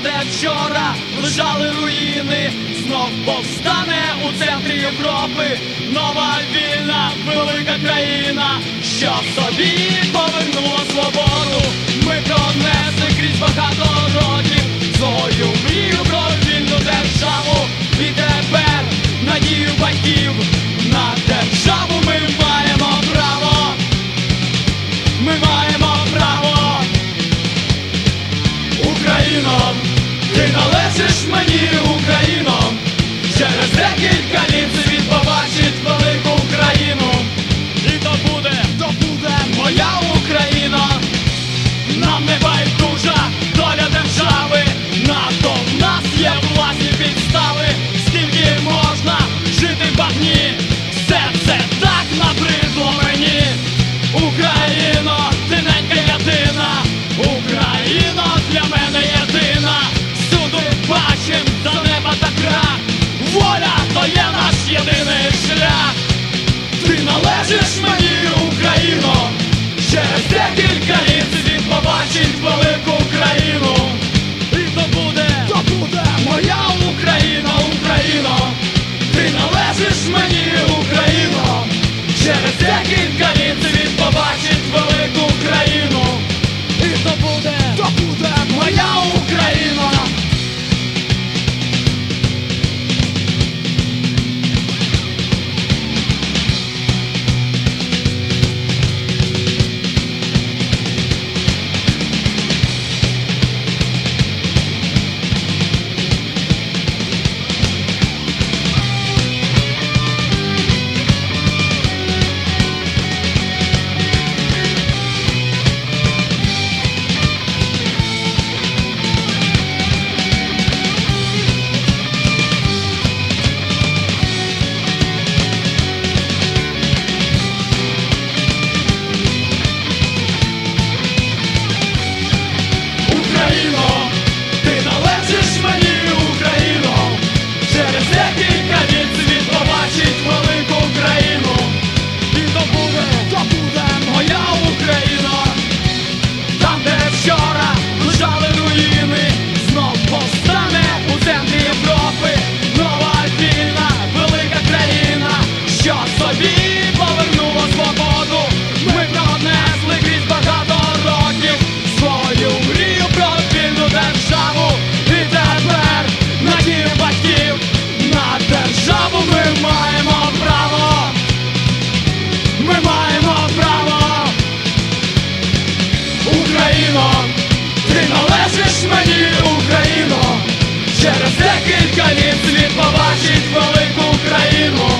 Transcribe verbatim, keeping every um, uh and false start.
де вчора лежали руїни, знов повстане у центрі Європи нова вільна велика країна, що собі повернула свободу. Ми пронесли крізь багато років свою мрію про вільну державу. І тепер надію батьків на державу ми маємо право. Ми маємо право. Україно, ти належиш мені, Україно. Через декілька літ світ побачить велику Україну. І то буде, то буде моя Україна. Нам не байдужа доля держави. НАТО в нас є власні підстави. Скільки можна жити в багні? Все це так набридло мені. Україно, ти ненька єдина. Україно, для мене єдина. Всюди бачим до неба та крах. Воля — то є наш єдиний шлях. Ти належиш мені, Україно. Через декілька літ світ побачить велику країну. І то буде, то буде моя Україна, Україно. Ти належиш мені, Україно. Через декілька літ світ побачить велику країну. І то буде, то буде моя Україна. Ти належиш мені, Україно. Через декілька літ світ побачить велику країну.